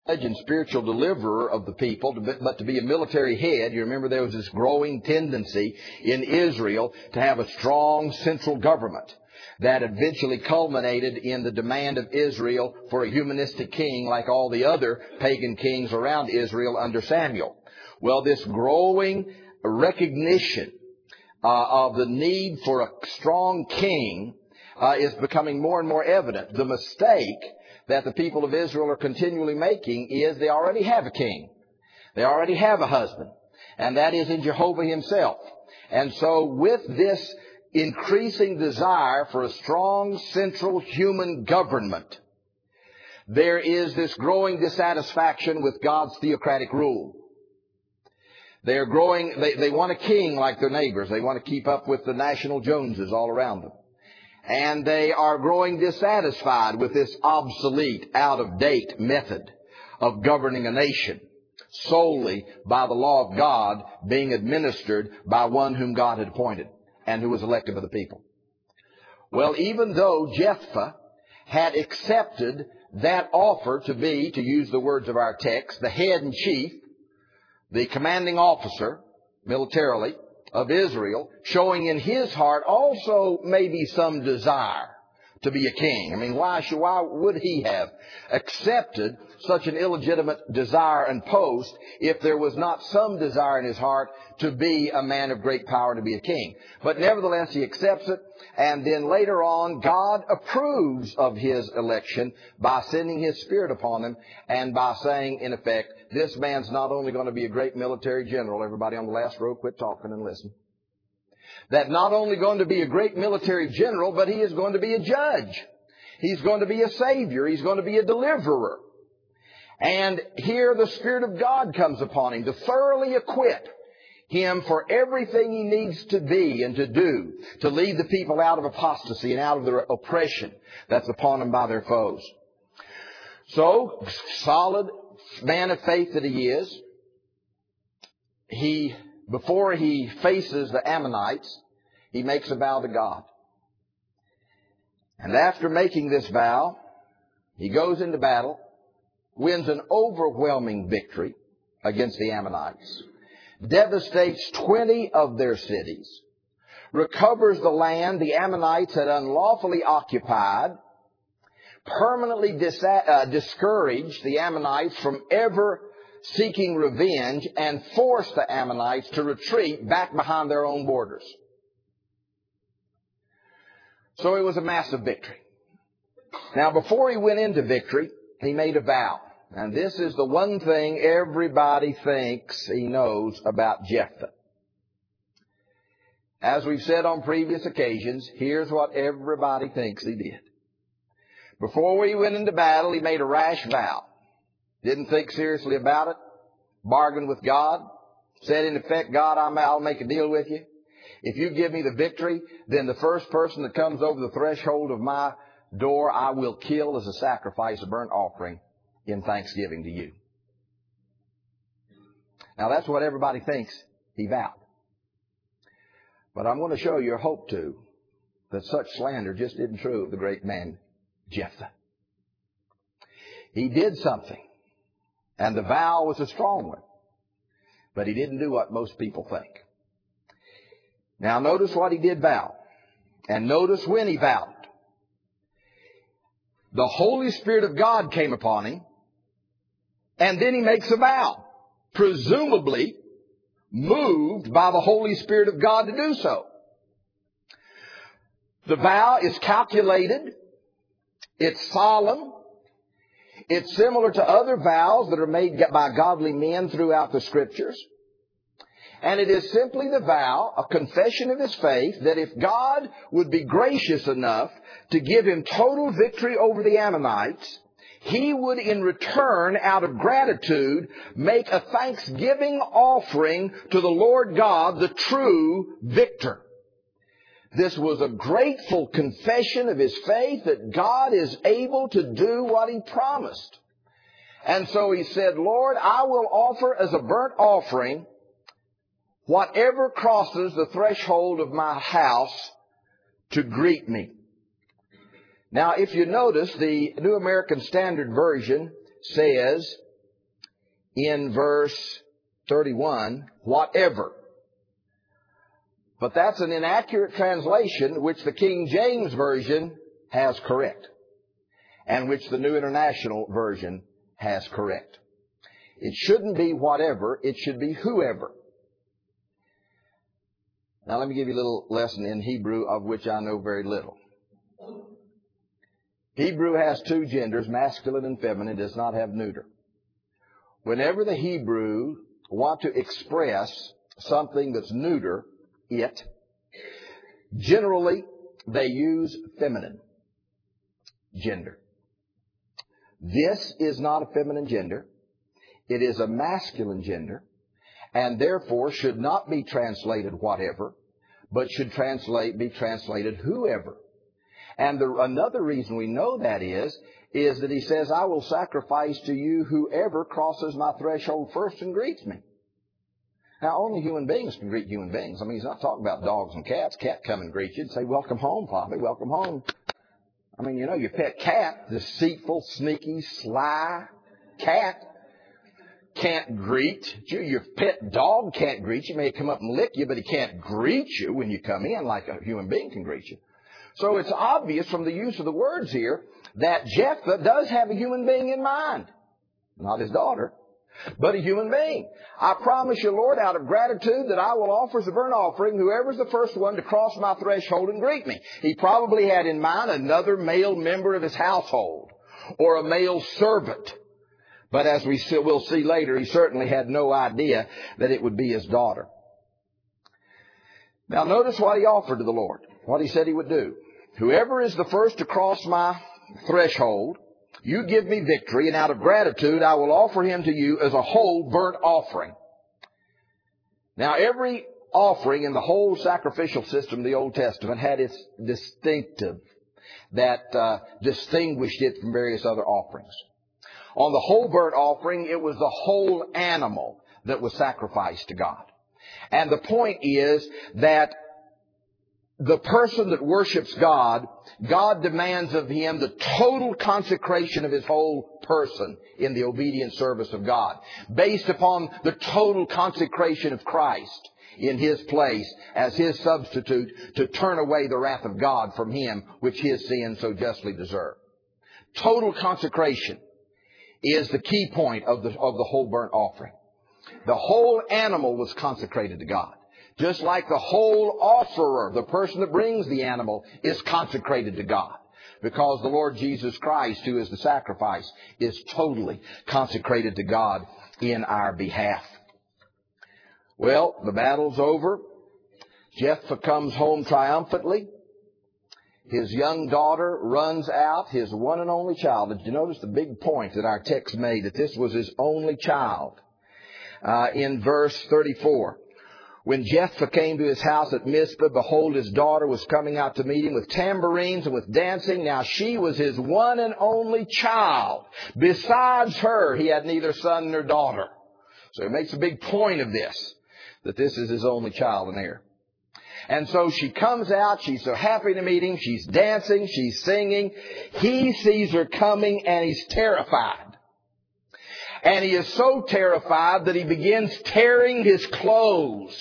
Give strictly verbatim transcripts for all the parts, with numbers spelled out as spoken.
and spiritual deliverer of the people, but to be a military head. You remember there was this growing tendency in Israel to have a strong central government that eventually culminated in the demand of Israel for a humanistic king like all the other pagan kings around Israel under Samuel. Well, this growing recognition uh, of the need for a strong king uh, is becoming more and more evident. The mistake that the people of Israel are continually making is they already have a king. They already have a husband. And that is in Jehovah himself. And so with this increasing desire for a strong central human government, there is this growing dissatisfaction with God's theocratic rule. They're growing, they, they want a king like their neighbors. They want to keep up with the National Joneses all around them. And they are growing dissatisfied with this obsolete, out-of-date method of governing a nation solely by the law of God being administered by one whom God had appointed and who was elected by the people. Well, even though Jephthah had accepted that offer to be, to use the words of our text, the head and chief, the commanding officer, militarily, of Israel, showing in his heart also maybe some desire to be a king. I mean, why should, why would he have accepted such an illegitimate desire and post if there was not some desire in his heart to be a man of great power, to be a king? But nevertheless, he accepts it. And then later on, God approves of his election by sending his Spirit upon him and by saying, in effect, this man's not only going to be a great military general. Everybody on the last row, quit talking and listen. That not only going to be a great military general, but he is going to be a judge. He's going to be a savior. He's going to be a deliverer. And here the Spirit of God comes upon him to thoroughly equip him for everything he needs to be and to do to lead the people out of apostasy and out of the oppression that's upon them by their foes. So, solid man of faith that he is, he, before he faces the Ammonites, he makes a vow to God. And after making this vow, he goes into battle, wins an overwhelming victory against the Ammonites, devastates twenty of their cities, recovers the land the Ammonites had unlawfully occupied, permanently dis- uh, discouraged the Ammonites from ever seeking revenge, and forced the Ammonites to retreat back behind their own borders. So it was a massive victory. Now, before he went into victory, he made a vow. And this is the one thing everybody thinks he knows about Jephthah. As we've said on previous occasions, here's what everybody thinks he did. Before he went into battle, he made a rash vow. Didn't think seriously about it. Bargained with God. Said, in effect, God, I'll make a deal with you. If you give me the victory, then the first person that comes over the threshold of my door, I will kill as a sacrifice, a burnt offering in thanksgiving to you. Now, that's what everybody thinks he vowed. But I'm going to show you, or hope to, that such slander just isn't true of the great man Jephthah. He did something, and the vow was a strong one, but he didn't do what most people think. Now, notice what he did vow, and notice when he vowed. The Holy Spirit of God came upon him, and then he makes a vow, presumably moved by the Holy Spirit of God to do so. The vow is calculated. It's solemn. It's similar to other vows that are made by godly men throughout the Scriptures. And it is simply the vow, a confession of his faith, that if God would be gracious enough to give him total victory over the Ammonites, he would in return, out of gratitude, make a thanksgiving offering to the Lord God, the true victor. This was a grateful confession of his faith that God is able to do what he promised. And so he said, Lord, I will offer as a burnt offering whatever crosses the threshold of my house to greet me. Now, if you notice, the New American Standard Version says, in verse thirty-one, whatever. But that's an inaccurate translation which the King James Version has correct, and which the New International Version has correct. It shouldn't be whatever, it should be whoever. Now let me give you a little lesson in Hebrew of which I know very little. Hebrew has two genders, masculine and feminine. It does not have neuter. Whenever the Hebrew want to express something that's neuter, it, generally they use feminine gender. This is not a feminine gender. It is a masculine gender, and therefore should not be translated whatever, but should translate be translated whoever. And the, another reason we know that is, is that he says, I will sacrifice to you whoever crosses my threshold first and greets me. Now, only human beings can greet human beings. I mean, he's not talking about dogs and cats. Cat come and greet you and say, welcome home, Poppy, welcome home. I mean, you know, your pet cat, deceitful, sneaky, sly cat, can't greet you. Your pet dog can't greet you. He may come up and lick you, but he can't greet you when you come in like a human being can greet you. So it's obvious from the use of the words here that Jephthah does have a human being in mind. Not his daughter, but a human being. I promise you, Lord, out of gratitude that I will offer as a burnt offering whoever's the first one to cross my threshold and greet me. He probably had in mind another male member of his household or a male servant. But as we will see later, he certainly had no idea that it would be his daughter. Now notice what he offered to the Lord, what he said he would do. Whoever is the first to cross my threshold, you give me victory, and out of gratitude I will offer him to you as a whole burnt offering. Now every offering in the whole sacrificial system of the Old Testament had its distinctive that uh, distinguished it from various other offerings. On the whole burnt offering, it was the whole animal that was sacrificed to God. And the point is that the person that worships God, God demands of him the total consecration of his whole person in the obedient service of God, based upon the total consecration of Christ in his place as his substitute to turn away the wrath of God from him, which his sins so justly deserve. Total consecration is the key point of the, of the whole burnt offering. The whole animal was consecrated to God. Just like the whole offerer, the person that brings the animal, is consecrated to God. Because the Lord Jesus Christ, who is the sacrifice, is totally consecrated to God in our behalf. Well, the battle's over. Jephthah comes home triumphantly. His young daughter runs out, his one and only child. Did you notice the big point that our text made, that this was his only child? Uh, in verse thirty-four. When Jephthah came to his house at Mizpah, behold, his daughter was coming out to meet him with tambourines and with dancing. Now she was his one and only child. Besides her, he had neither son nor daughter. So he makes a big point of this, that this is his only child and heir. And so she comes out. She's so happy to meet him. She's dancing. She's singing. He sees her coming and he's terrified. And he is so terrified that he begins tearing his clothes.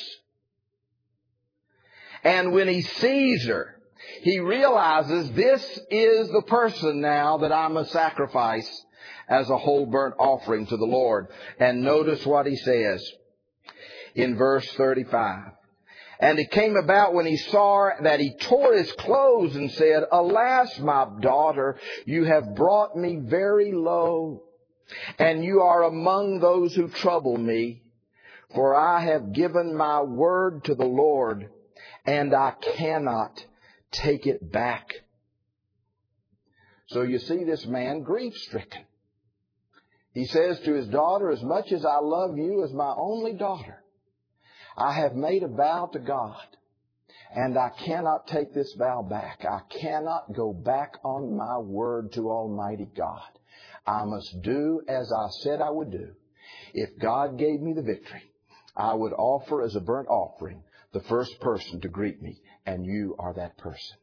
And when he sees her, he realizes this is the person now that I must sacrifice as a whole burnt offering to the Lord. And notice what he says in verse thirty-five. And it came about when he saw her that he tore his clothes and said, Alas, my daughter, you have brought me very low, and you are among those who trouble me. For I have given my word to the Lord, and I cannot take it back. So you see this man grief-stricken. He says to his daughter, as much as I love you as my only daughter, I have made a vow to God, and I cannot take this vow back. I cannot go back on my word to Almighty God. I must do as I said I would do. If God gave me the victory, I would offer as a burnt offering the first person to greet me, and you are that person.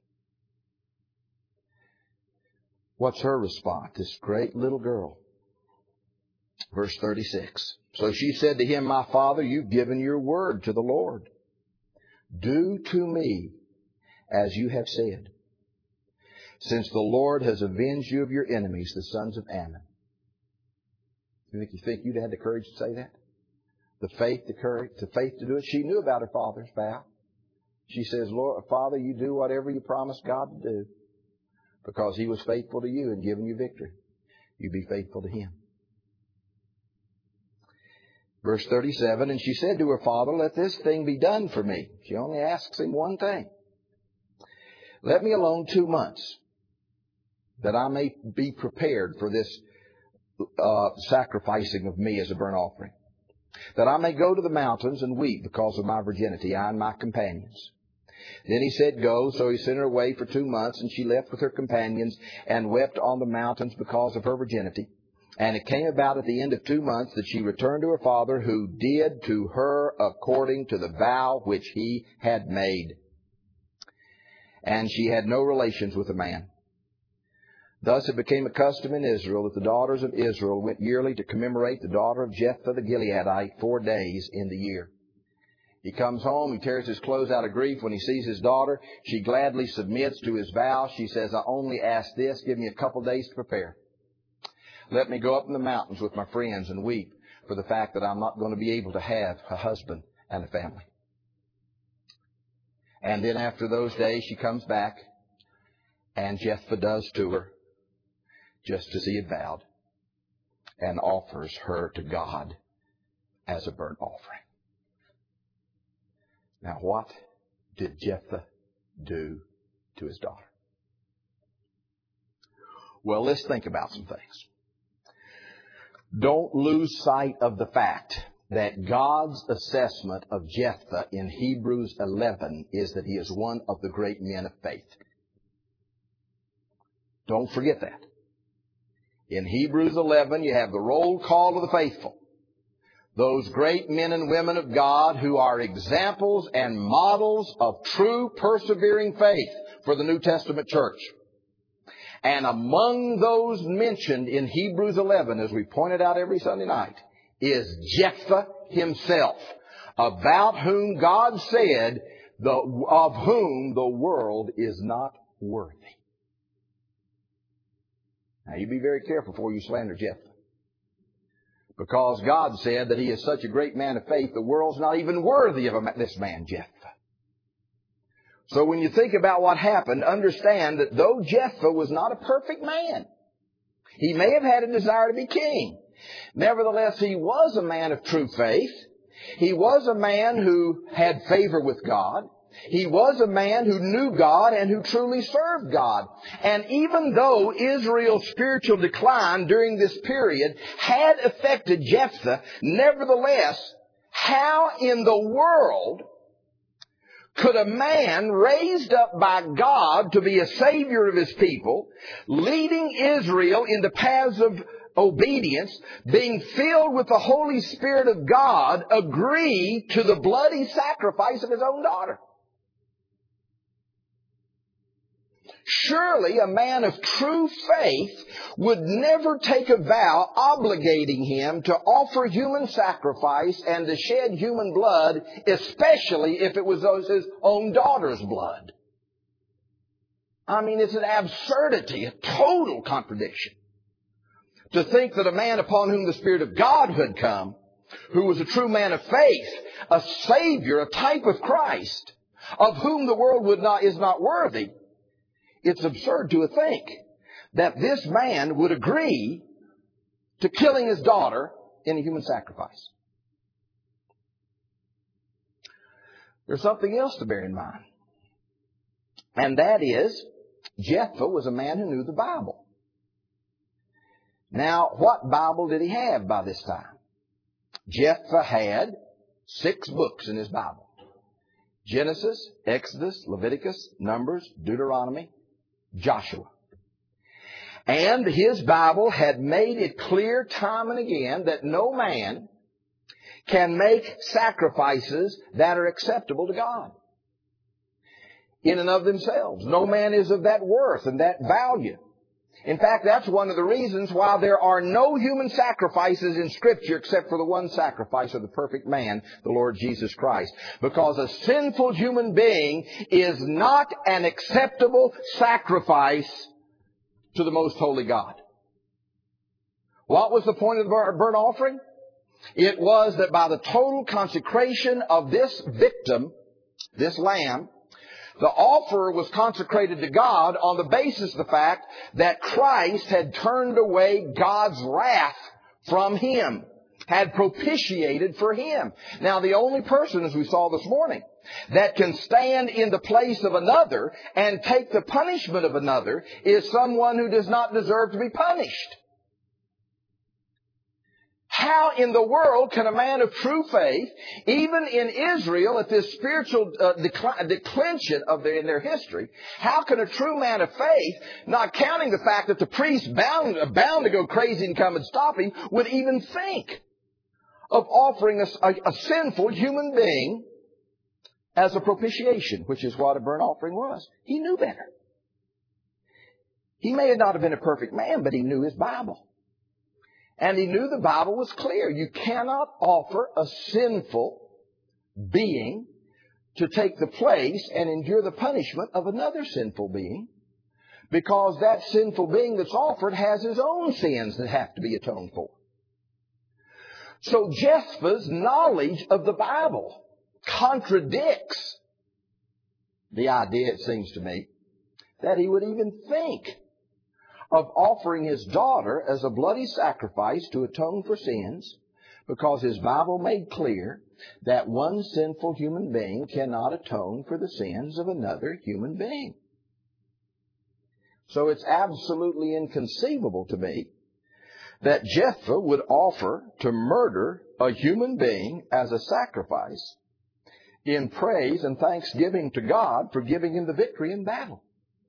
What's her response? This great little girl. Verse thirty-six. So she said to him, my father, you've given your word to the Lord. Do to me as you have said, since the Lord has avenged you of your enemies, the sons of Ammon. You think you think you'd had the courage to say that? The faith, the courage, the faith to do it. She knew about her father's vow. She says, Lord, Father, you do whatever you promised God to do, because He was faithful to you and given you victory. You be faithful to Him. Verse thirty-seven, and she said to her father, let this thing be done for me. She only asks him one thing. Let me alone two months, that I may be prepared for this uh, sacrificing of me as a burnt offering, that I may go to the mountains and weep because of my virginity, I and my companions. Then he said, go. So he sent her away for two months, and she left with her companions and wept on the mountains because of her virginity. And it came about at the end of two months that she returned to her father, who did to her according to the vow which he had made. And she had no relations with a man. Thus it became a custom in Israel that the daughters of Israel went yearly to commemorate the daughter of Jephthah the Gileadite four days in the year. He comes home, he tears his clothes out of grief when he sees his daughter. She gladly submits to his vow. She says, I only ask this, give me a couple days to prepare. Let me go up in the mountains with my friends and weep for the fact that I'm not going to be able to have a husband and a family. And then after those days, she comes back, and Jephthah does to her just as he had vowed, and offers her to God as a burnt offering. Now, what did Jephthah do to his daughter? Well, let's think about some things. Don't lose sight of the fact that God's assessment of Jephthah in Hebrews eleven is that he is one of the great men of faith. Don't forget that. In Hebrews eleven, you have the roll call of the faithful. Those great men and women of God who are examples and models of true persevering faith for the New Testament church. And among those mentioned in Hebrews eleven, as we pointed out every Sunday night, is Jephthah himself, about whom God said, the, of whom the world is not worthy. Now, you be very careful before you slander Jephthah. Because God said that he is such a great man of faith, the world's not even worthy of this man, Jephthah. So when you think about what happened, understand that though Jephthah was not a perfect man, he may have had a desire to be king. Nevertheless, he was a man of true faith. He was a man who had favor with God. He was a man who knew God and who truly served God. And even though Israel's spiritual decline during this period had affected Jephthah, nevertheless, how in the world could a man raised up by God to be a savior of his people, leading Israel in the paths of obedience, being filled with the Holy Spirit of God, agree to the bloody sacrifice of his own daughter? Surely a man of true faith would never take a vow obligating him to offer human sacrifice and to shed human blood, especially if it was his own daughter's blood. I mean, it's an absurdity, a total contradiction, to think that a man upon whom the Spirit of God had come, who was a true man of faith, a Savior, a type of Christ, of whom the world would not is not worthy, it's absurd to think that this man would agree to killing his daughter in a human sacrifice. There's something else to bear in mind. And that is, Jephthah was a man who knew the Bible. Now, what Bible did he have by this time? Jephthah had six books in his Bible. Genesis, Exodus, Leviticus, Numbers, Deuteronomy, Joshua. And his Bible had made it clear time and again that no man can make sacrifices that are acceptable to God in and of themselves. No man is of that worth and that value. In fact, that's one of the reasons why there are no human sacrifices in Scripture except for the one sacrifice of the perfect man, the Lord Jesus Christ. Because a sinful human being is not an acceptable sacrifice to the most holy God. What was the point of the burnt offering? It was that by the total consecration of this victim, this lamb, the offer was consecrated to God on the basis of the fact that Christ had turned away God's wrath from him, had propitiated for him. Now, the only person, as we saw this morning, that can stand in the place of another and take the punishment of another is someone who does not deserve to be punished. How in the world can a man of true faith, even in Israel at this spiritual uh, decl- declension of their, in their history, how can a true man of faith, not counting the fact that the priest bound, bound to go crazy and come and stop him, would even think of offering a, a, a sinful human being as a propitiation, which is what a burnt offering was? He knew better. He may not have been a perfect man, but he knew his Bible. And he knew the Bible was clear. You cannot offer a sinful being to take the place and endure the punishment of another sinful being, because that sinful being that's offered has his own sins that have to be atoned for. So Jephthah's knowledge of the Bible contradicts the idea, it seems to me, that he would even think of offering his daughter as a bloody sacrifice to atone for sins, because his Bible made clear that one sinful human being cannot atone for the sins of another human being. So it's absolutely inconceivable to me that Jephthah would offer to murder a human being as a sacrifice in praise and thanksgiving to God for giving him the victory in battle.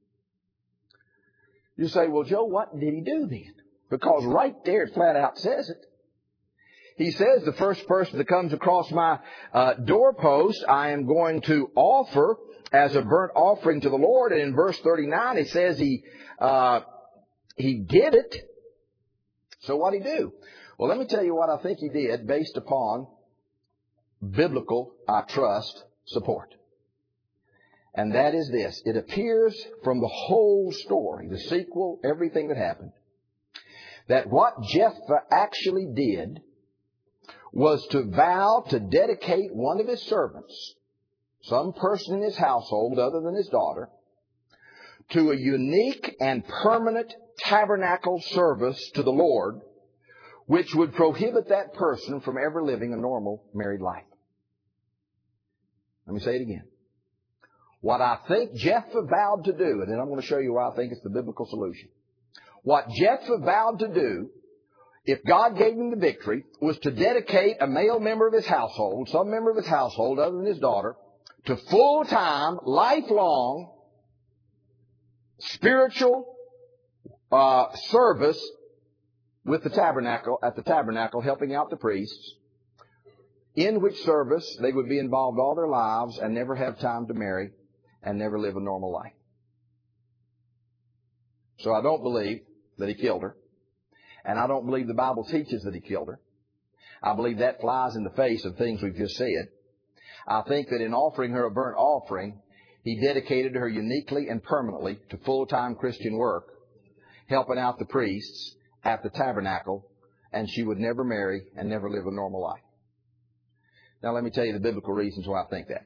You say, well, Joe, what did he do then? Because right there it flat out says it. He says, the first person that comes across my uh, doorpost, I am going to offer as a burnt offering to the Lord. And in verse thirty-nine, it says he uh, he did it. So what did he do? Well, let me tell you what I think he did based upon biblical, I trust, support. And that is this. It appears from the whole story, the sequel, everything that happened, that what Jephthah actually did was to vow to dedicate one of his servants, some person in his household other than his daughter, to a unique and permanent tabernacle service to the Lord, which would prohibit that person from ever living a normal married life. Let me say it again. What I think Jephthah vowed to do, and then I'm going to show you why I think it's the biblical solution. What Jephthah vowed to do, if God gave him the victory, was to dedicate a male member of his household, some member of his household other than his daughter, to full-time, lifelong, spiritual uh, service with the tabernacle, at the tabernacle, helping out the priests, in which service they would be involved all their lives and never have time to marry and never live a normal life. So I don't believe that he killed her. And I don't believe the Bible teaches that he killed her. I believe that flies in the face of things we've just said. I think that in offering her a burnt offering, he dedicated her uniquely and permanently to full-time Christian work, helping out the priests at the tabernacle, and she would never marry and never live a normal life. Now let me tell you the biblical reasons why I think that.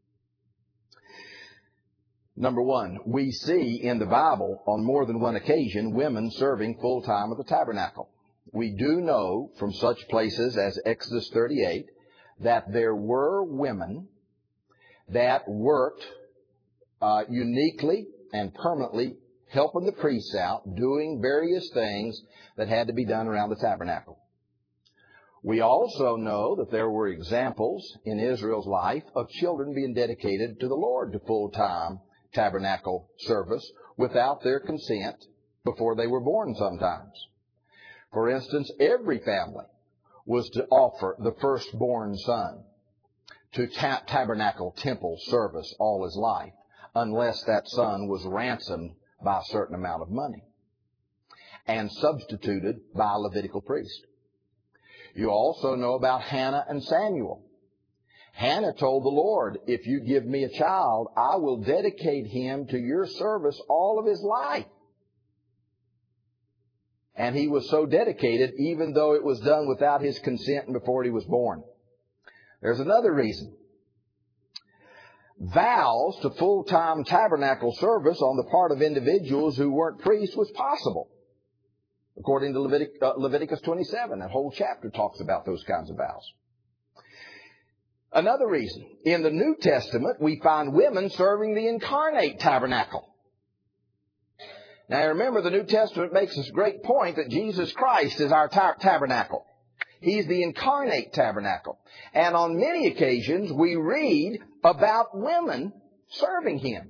Number one, we see in the Bible on more than one occasion women serving full-time at the tabernacle. We do know from such places as Exodus thirty-eight that there were women that worked uh, uniquely and permanently helping the priests out, doing various things that had to be done around the tabernacle. We also know that there were examples in Israel's life of children being dedicated to the Lord to full-time tabernacle service without their consent before they were born sometimes. For instance, every family was to offer the firstborn son to ta- tabernacle temple service all his life, unless that son was ransomed by a certain amount of money. and substituted by a Levitical priest. You also know about Hannah and Samuel. Hannah told the Lord, if you give me a child, I will dedicate him to your service all of his life. And he was so dedicated, even though it was done without his consent and before he was born. There's another reason. Vows to full-time tabernacle service on the part of individuals who weren't priests was possible. According to Levitic, uh, Leviticus twenty-seven, that whole chapter talks about those kinds of vows. Another reason, in the New Testament, we find women serving the incarnate tabernacle. Now remember, the New Testament makes this great point that Jesus Christ is our ta- tabernacle. He's the incarnate tabernacle. And on many occasions, we read about women serving Him.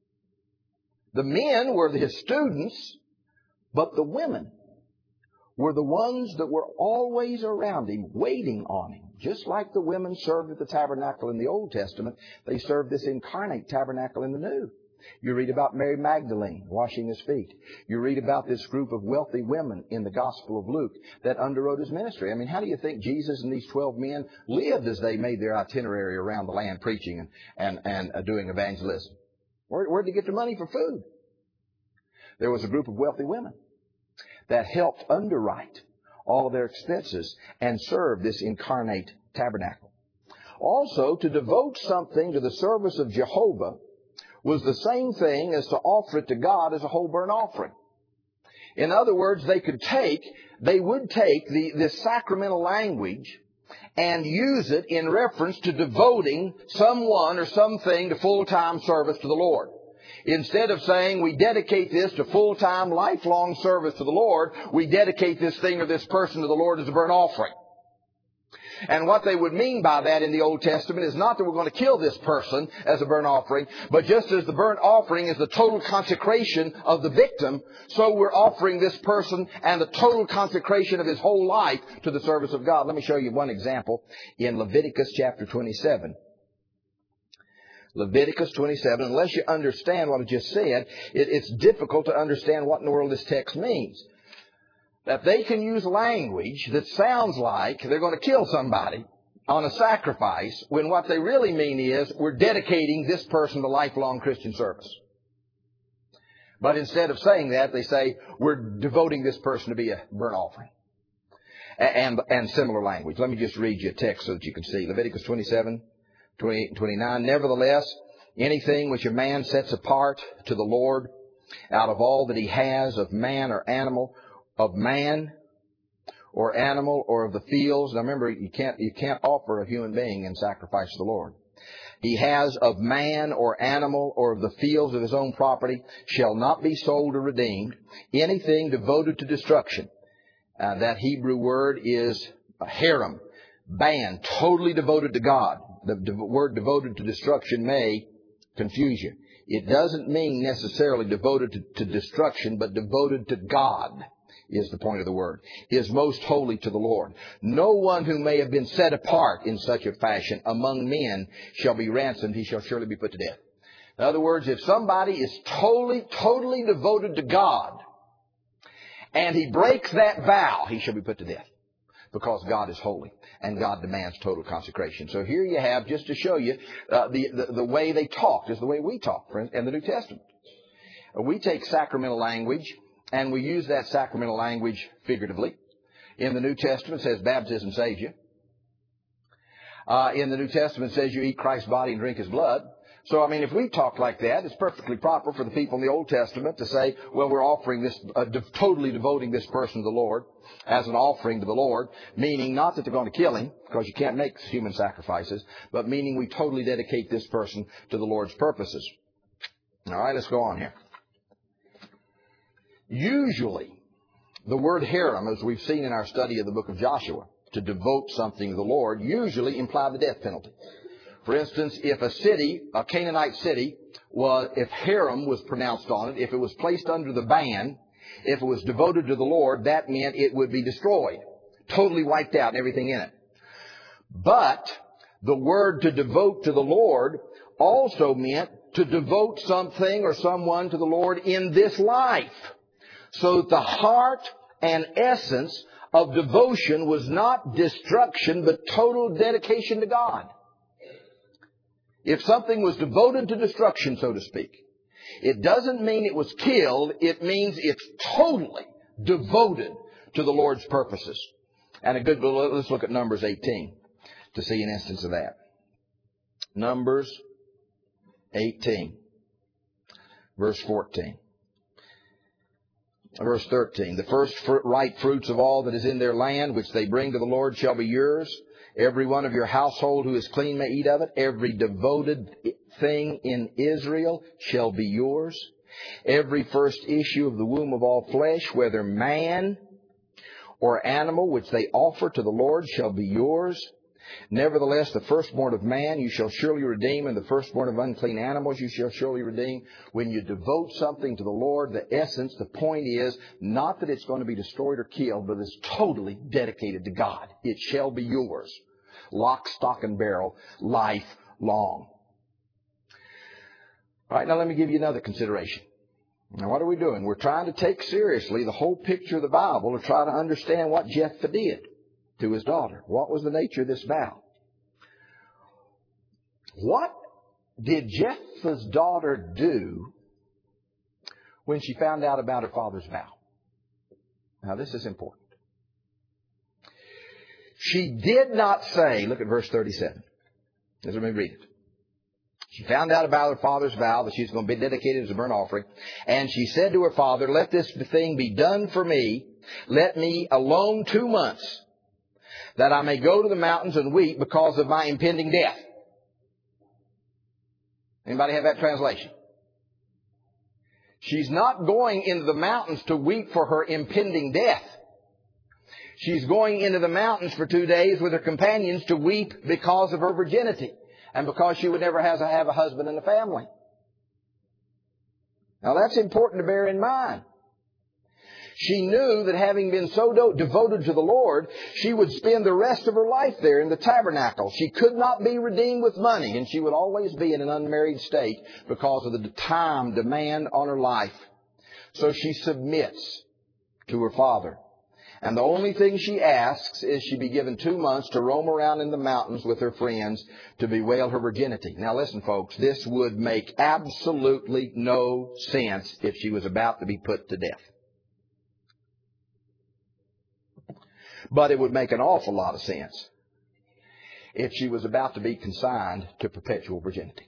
The men were His students, but the women were the ones that were always around Him, waiting on Him. Just like the women served at the tabernacle in the Old Testament, they served this incarnate tabernacle in the New. You read about Mary Magdalene washing His feet. You read about this group of wealthy women in the Gospel of Luke that underwrote His ministry. I mean, how do you think Jesus and these twelve men lived as they made their itinerary around the land preaching and, and, and uh, doing evangelism? Where, where did they get the money for food? There was a group of wealthy women that helped underwrite all of their expenses and serve this incarnate tabernacle. Also, to devote something to the service of Jehovah was the same thing as to offer it to God as a whole burnt offering. In other words, they could take, they would take the, this sacramental language and use it in reference to devoting someone or something to full-time service to the Lord. Instead of saying we dedicate this to full-time, lifelong service to the Lord, we dedicate this thing or this person to the Lord as a burnt offering. And what they would mean by that in the Old Testament is not that we're going to kill this person as a burnt offering, but just as the burnt offering is the total consecration of the victim, so we're offering this person and the total consecration of his whole life to the service of God. Let me show you one example in Leviticus chapter twenty-seven. Leviticus twenty-seven. Unless you understand what I just said, it, it's difficult to understand what in the world this text means. That they can use language that sounds like they're going to kill somebody on a sacrifice, when what they really mean is we're dedicating this person to lifelong Christian service. But instead of saying that, they say we're devoting this person to be a burnt offering. And, and similar language. Let me just read you a text so that you can see. Leviticus twenty-seven, twenty-eight and twenty-nine. Nevertheless, anything which a man sets apart to the Lord out of all that he has of man or animal, of man or animal or of the fields. Now remember, you can't, you can't offer a human being in sacrifice to the Lord. He has of man or animal or of the fields of his own property shall not be sold or redeemed. Anything devoted to destruction. Uh, that Hebrew word is a harem, ban, totally devoted to God. The de- word devoted to destruction may confuse you. It doesn't mean necessarily devoted to, to destruction, but devoted to God is the point of the word. Is most holy to the Lord. No one who may have been set apart in such a fashion among men shall be ransomed. He shall surely be put to death. In other words, if somebody is totally, totally devoted to God, and he breaks that vow, he shall be put to death. Because God is holy and God demands total consecration. So here you have, just to show you, uh, the, the, the way they talked is the way we talk in the New Testament. We take sacramental language and we use that sacramental language figuratively. In the New Testament it says baptism saves you. Uh, in the New Testament it says you eat Christ's body and drink His blood. So, I mean, if we talk like that, it's perfectly proper for the people in the Old Testament to say, well, we're offering this, uh, de- totally devoting this person to the Lord as an offering to the Lord, meaning not that they're going to kill him, because you can't make human sacrifices, but meaning we totally dedicate this person to the Lord's purposes. All right, let's go on here. Usually, the word harem, as we've seen in our study of the book of Joshua, to devote something to the Lord, usually imply the death penalty. For instance, if a city, a Canaanite city, was, if harem was pronounced on it, if it was placed under the ban, if it was devoted to the Lord, that meant it would be destroyed, totally wiped out, and everything in it. But the word to devote to the Lord also meant to devote something or someone to the Lord in this life. So that the heart and essence of devotion was not destruction, but total dedication to God. If something was devoted to destruction, so to speak, it doesn't mean it was killed. It means it's totally devoted to the Lord's purposes. And a good, let's look at Numbers eighteen to see an instance of that. Numbers eighteen, verse fourteen. Verse thirteen, the first fr- ripe fruits of all that is in their land, which they bring to the Lord, shall be yours. Every one of your household who is clean may eat of it. Every devoted thing in Israel shall be yours. Every first issue of the womb of all flesh, whether man or animal, which they offer to the Lord, shall be yours. Nevertheless, the firstborn of man you shall surely redeem, and the firstborn of unclean animals you shall surely redeem. When you devote something to the Lord, the essence, the point is not that it's going to be destroyed or killed, but it's totally dedicated to God. It shall be yours. Lock, stock, and barrel, life long. All right, now let me give you another consideration. Now, what are we doing? We're trying to take seriously the whole picture of the Bible to try to understand what Jephthah did to his daughter. What was the nature of this vow? What did Jephthah's daughter do when she found out about her father's vow? Now, this is important. She did not say, look at verse thirty-seven. Let me read it. She found out about her father's vow that she was going to be dedicated as a burnt offering. And she said to her father, let this thing be done for me. Let me alone two months, that I may go to the mountains and weep because of my impending death. Anybody have that translation? She's not going into the mountains to weep for her impending death. She's going into the mountains for two days with her companions to weep because of her virginity and because she would never have to have a husband and a family. Now that's important to bear in mind. She knew that having been so do- devoted to the Lord, she would spend the rest of her life there in the tabernacle. She could not be redeemed with money, and she would always be in an unmarried state because of the time demand on her life. So she submits to her father. And the only thing she asks is she be given two months to roam around in the mountains with her friends to bewail her virginity. Now listen, folks, this would make absolutely no sense if she was about to be put to death. But it would make an awful lot of sense if she was about to be consigned to perpetual virginity.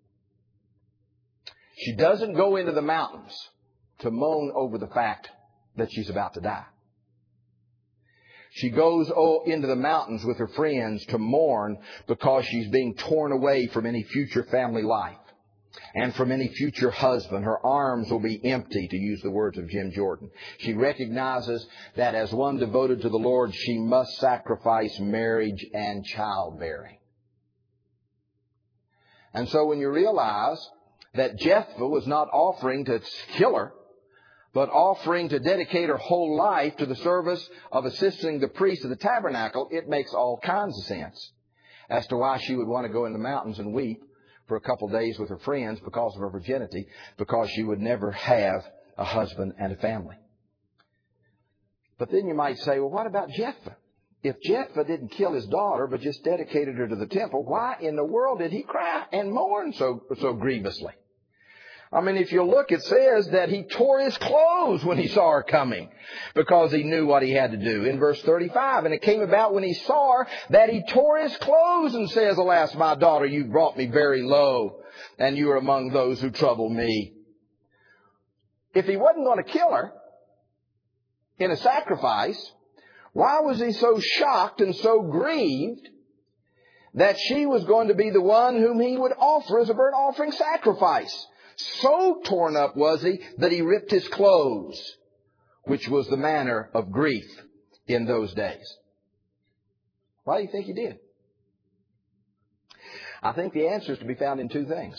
She doesn't go into the mountains to moan over the fact that she's about to die. She goes into the mountains with her friends to mourn because she's being torn away from any future family life and from any future husband. Her arms will be empty, to use the words of Jim Jordan. She recognizes that as one devoted to the Lord, she must sacrifice marriage and childbearing. And so when you realize that Jephthah was not offering to kill her, but offering to dedicate her whole life to the service of assisting the priest of the tabernacle, it makes all kinds of sense as to why she would want to go in the mountains and weep for a couple of days with her friends because of her virginity, because she would never have a husband and a family. But then you might say, well, what about Jephthah? If Jephthah didn't kill his daughter, but just dedicated her to the temple, why in the world did he cry and mourn so, so grievously? I mean, if you look, it says that he tore his clothes when he saw her coming because he knew what he had to do. In verse thirty-five, and it came about when he saw her that he tore his clothes and says, alas, my daughter, you brought me very low, and you are among those who trouble me. If he wasn't going to kill her in a sacrifice, why was he so shocked and so grieved that she was going to be the one whom he would offer as a burnt offering sacrifice? So torn up was he that he ripped his clothes, which was the manner of grief in those days. Why do you think he did? I think the answer is to be found in two things.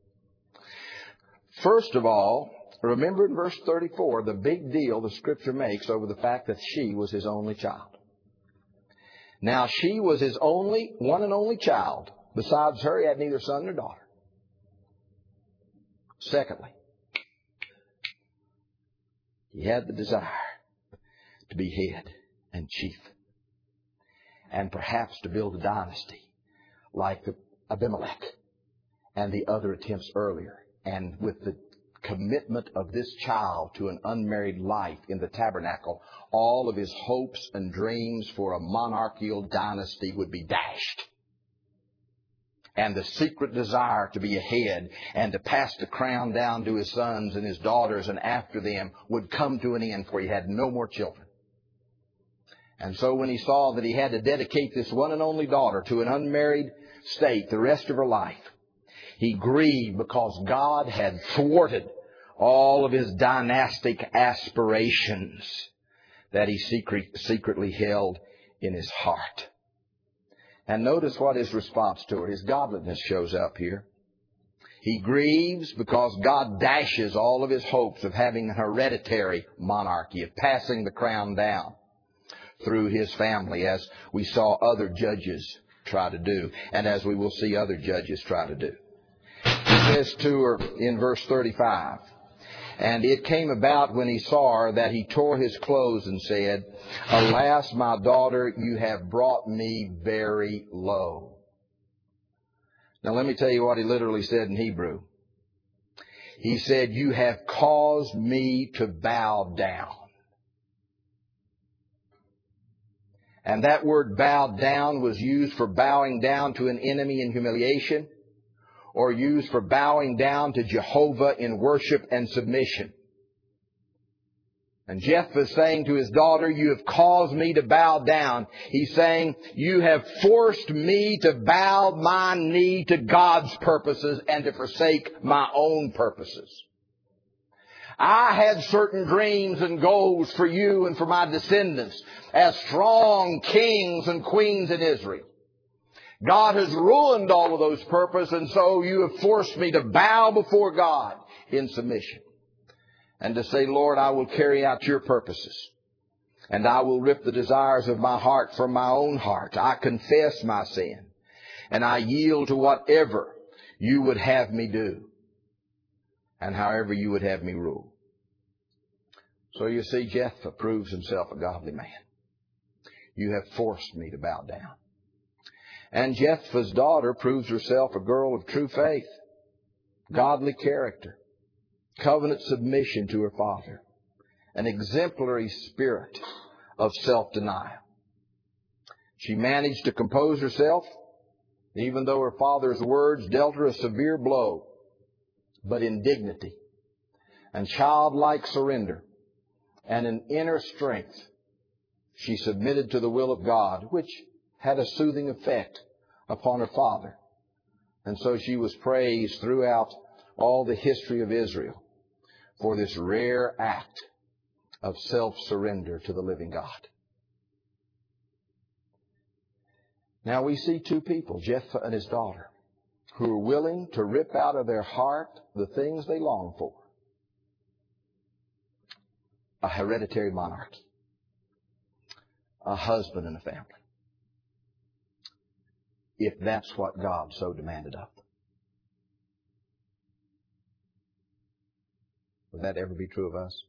First of all, remember in verse thirty-four, the big deal the Scripture makes over the fact that she was his only child. Now, she was his only, one and only child. Besides her, he had neither son nor daughter. Secondly, He had the desire to be head and chief, and perhaps to build a dynasty like Abimelech and the other attempts earlier. And with the commitment of this child to an unmarried life in the tabernacle, all of his hopes and dreams for a monarchical dynasty would be dashed. And the secret desire to be a head and to pass the crown down to his sons and his daughters and after them would come to an end, for he had no more children. And so when he saw that he had to dedicate this one and only daughter to an unmarried state the rest of her life, he grieved because God had thwarted all of his dynastic aspirations that he secret, secretly held in his heart. And notice what his response to it, his godliness shows up here. He grieves because God dashes all of his hopes of having an hereditary monarchy, of passing the crown down through his family, as we saw other judges try to do, and as we will see other judges try to do. He says to her in verse thirty-five, "And it came about when he saw her that he tore his clothes and said, 'Alas, my daughter, you have brought me very low.'" Now let me tell you what he literally said in Hebrew. He said, "You have caused me to bow down." And that word bowed down was used for bowing down to an enemy in humiliation, or used for bowing down to Jehovah in worship and submission. And Jephthah is saying to his daughter, "You have caused me to bow down." He's saying, "You have forced me to bow my knee to God's purposes and to forsake my own purposes. I had certain dreams and goals for you and for my descendants as strong kings and queens in Israel. God has ruined all of those purposes, and so you have forced me to bow before God in submission and to say, 'Lord, I will carry out your purposes, and I will rip the desires of my heart from my own heart. I confess my sin, and I yield to whatever you would have me do and however you would have me rule.'" So you see, Jephthah proves himself a godly man. "You have forced me to bow down." And Jephthah's daughter proves herself a girl of true faith, godly character, covenant submission to her father, an exemplary spirit of self-denial. She managed to compose herself, even though her father's words dealt her a severe blow, but in dignity and childlike surrender and an inner strength, she submitted to the will of God, which had a soothing effect upon her father. And so she was praised throughout all the history of Israel for this rare act of self-surrender to the living God. Now we see two people, Jephthah and his daughter, who are willing to rip out of their heart the things they long for. A hereditary monarchy, a husband and a family, if that's what God so demanded of them. Would that ever be true of us?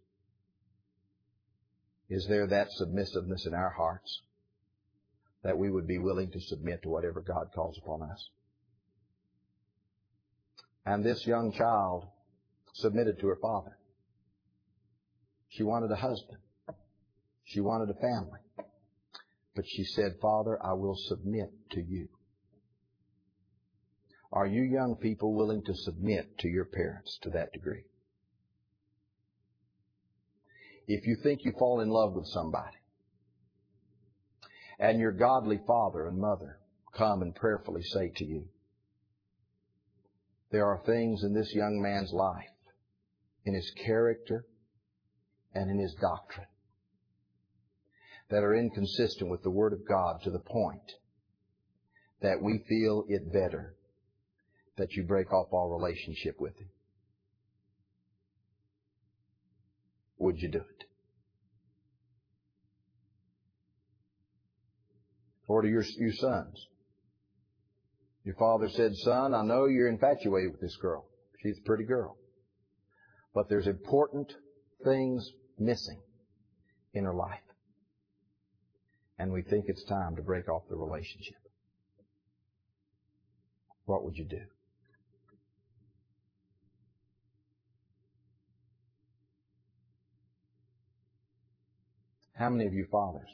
Is there that submissiveness in our hearts that we would be willing to submit to whatever God calls upon us? And this young child submitted to her father. She wanted a husband. She wanted a family. But she said, "Father, I will submit to you." Are you young people willing to submit to your parents to that degree? If you think you fall in love with somebody, and your godly father and mother come and prayerfully say to you, there are things in this young man's life, in his character and in his doctrine, that are inconsistent with the Word of God to the point that we feel it better that you break off all relationship with him, would you do it? Or to your, your sons, your father said, "Son, I know you're infatuated with this girl. She's a pretty girl. But there's important things missing in her life. And we think it's time to break off the relationship. What would you do? How many of you fathers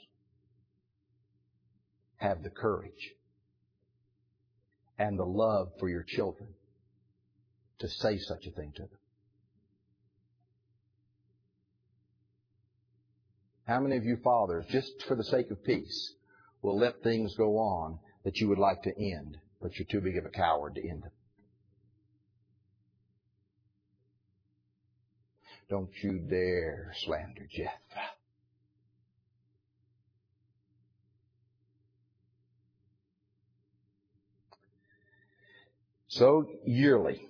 have the courage and the love for your children to say such a thing to them? How many of you fathers, just for the sake of peace, will let things go on that you would like to end, but you're too big of a coward to end them? Don't you dare slander Jephthah. So, yearly,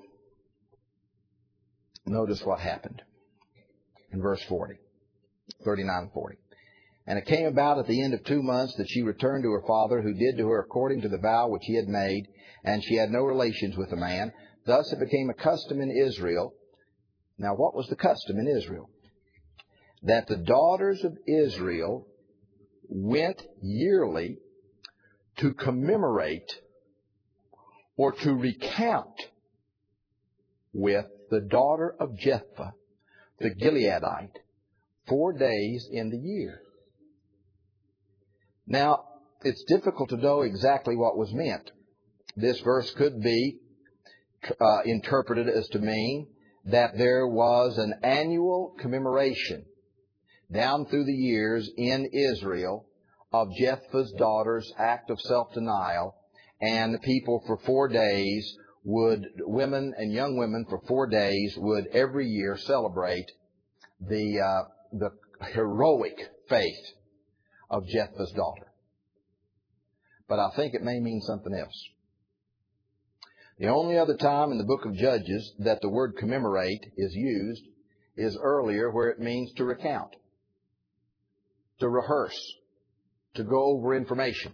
notice what happened in verse forty, thirty-nine and forty. And it came about at the end of two months that she returned to her father, who did to her according to the vow which he had made, and she had no relations with the man. Thus it became a custom in Israel. Now, what was the custom in Israel? That the daughters of Israel went yearly to commemorate or to recount with the daughter of Jephthah, the Gileadite, four days in the year. Now, it's difficult to know exactly what was meant. This verse could be uh, interpreted as to mean that there was an annual commemoration down through the years in Israel of Jephthah's daughter's act of self-denial, and the people for four days would, women and young women for four days would every year celebrate the uh, the heroic faith of Jephthah's daughter. But I think it may mean something else. The only other time in the book of Judges that the word commemorate is used is earlier, where it means to recount, to rehearse, to go over information.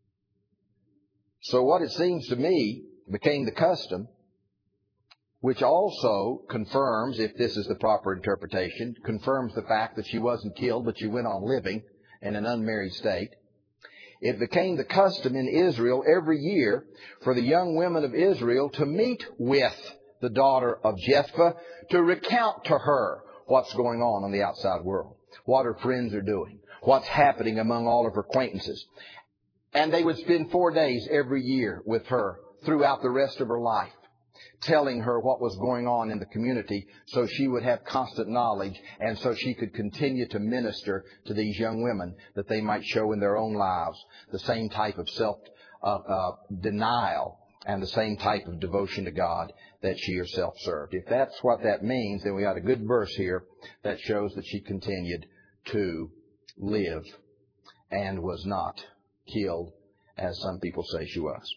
So what it seems to me became the custom, which also confirms, if this is the proper interpretation, confirms the fact that she wasn't killed, but she went on living in an unmarried state. It became the custom in Israel every year for the young women of Israel to meet with the daughter of Jephthah to recount to her what's going on in the outside world, what her friends are doing, what's happening among all of her acquaintances. And they would spend four days every year with her throughout the rest of her life, telling her what was going on in the community so she would have constant knowledge and so she could continue to minister to these young women, that they might show in their own lives the same type of self-denial uh, uh, and the same type of devotion to God that she herself served. If that's what that means, then we got a good verse here that shows that she continued to live and was not killed, as some people say she was.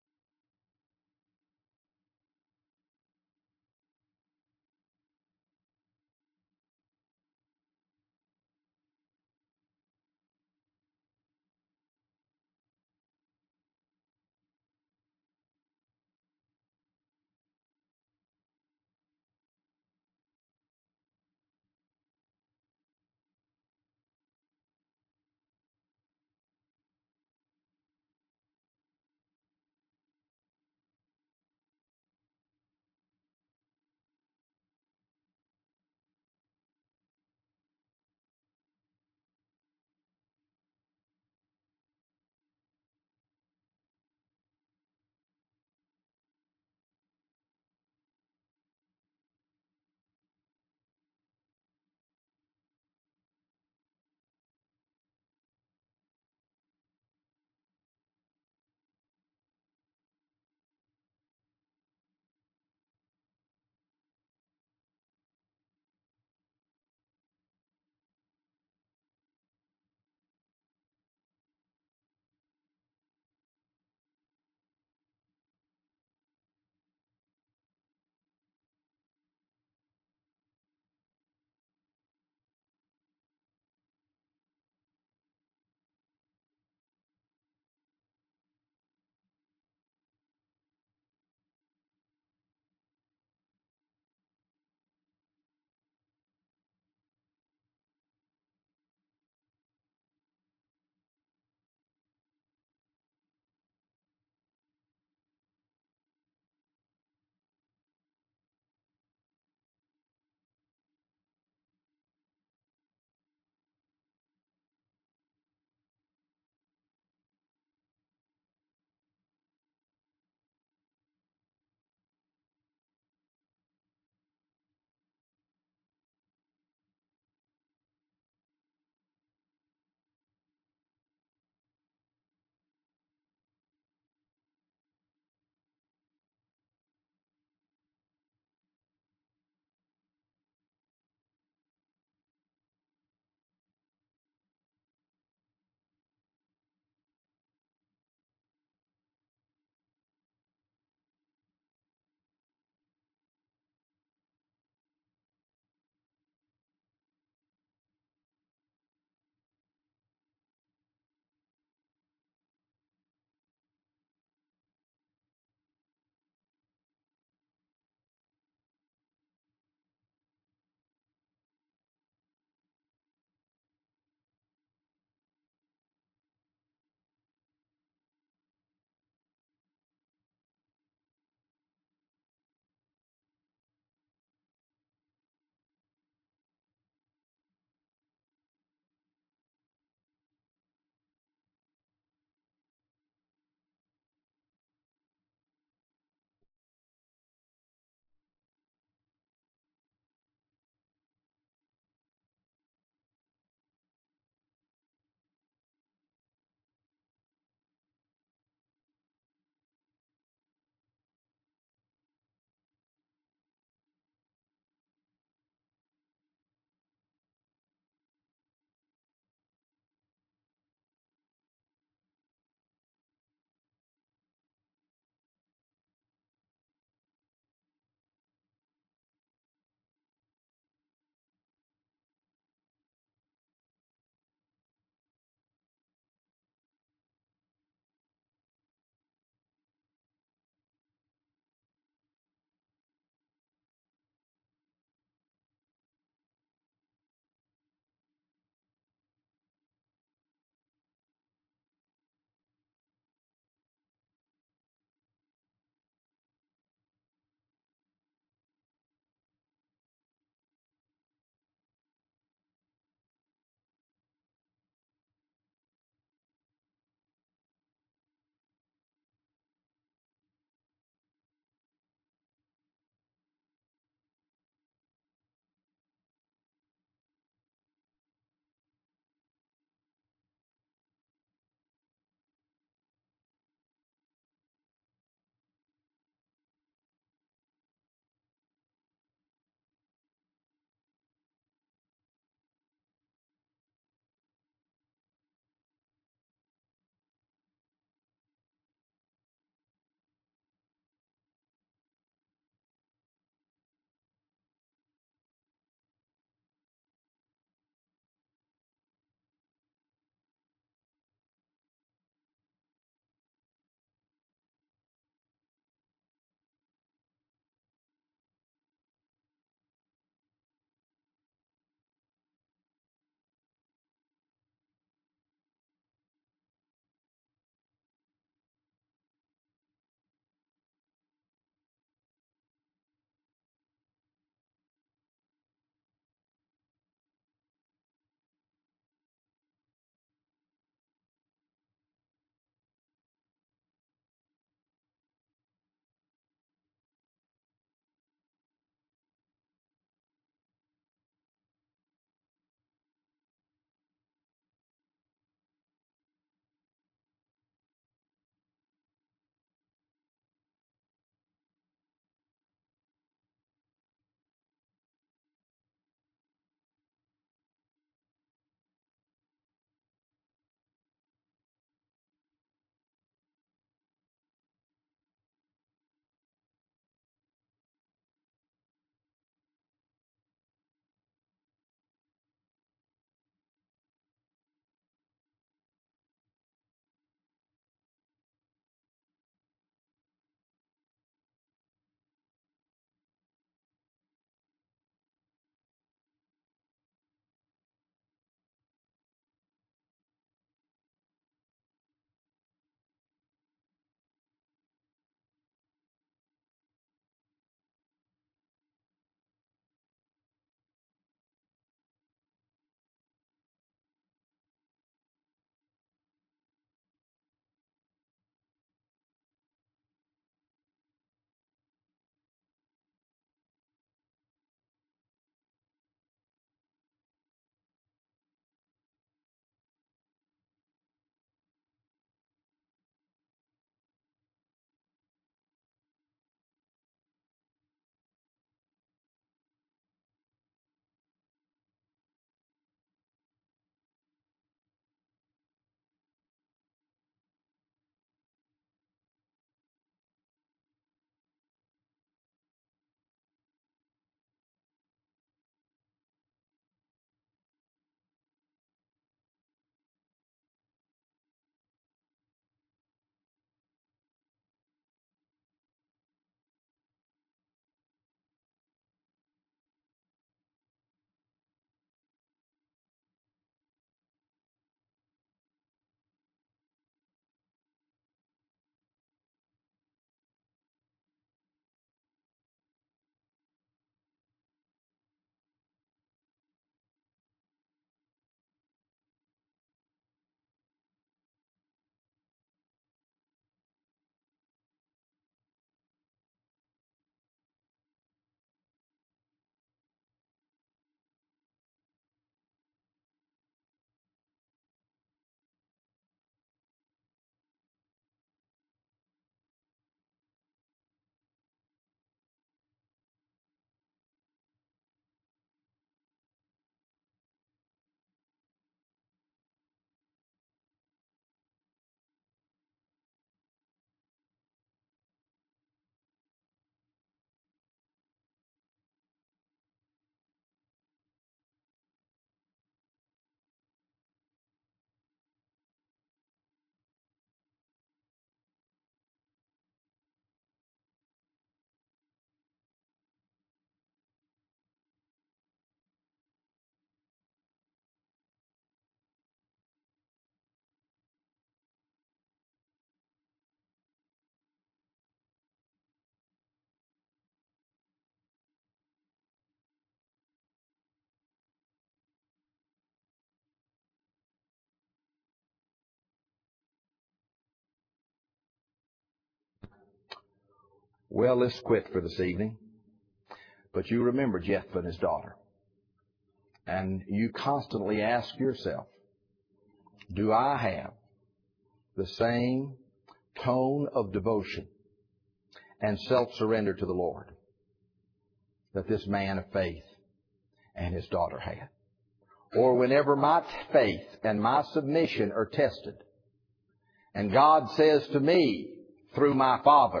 Well, let's quit for this evening. But you remember Jephthah and his daughter. And you constantly ask yourself, do I have the same tone of devotion and self-surrender to the Lord that this man of faith and his daughter had? Or whenever my faith and my submission are tested, and God says to me through my Father,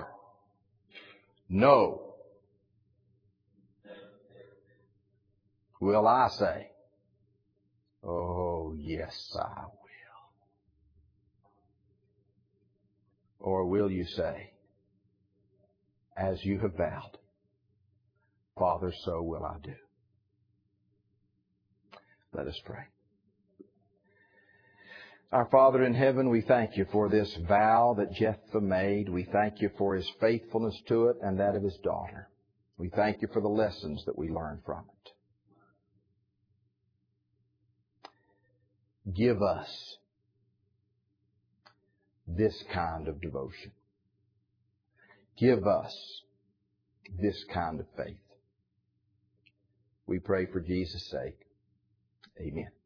no, will I say, oh, yes, I will? Or will you say, as you have vowed, Father, so will I do? Let us pray. Our Father in heaven, we thank you for this vow that Jephthah made. We thank you for his faithfulness to it and that of his daughter. We thank you for the lessons that we learn from it. Give us this kind of devotion. Give us this kind of faith. We pray for Jesus' sake. Amen.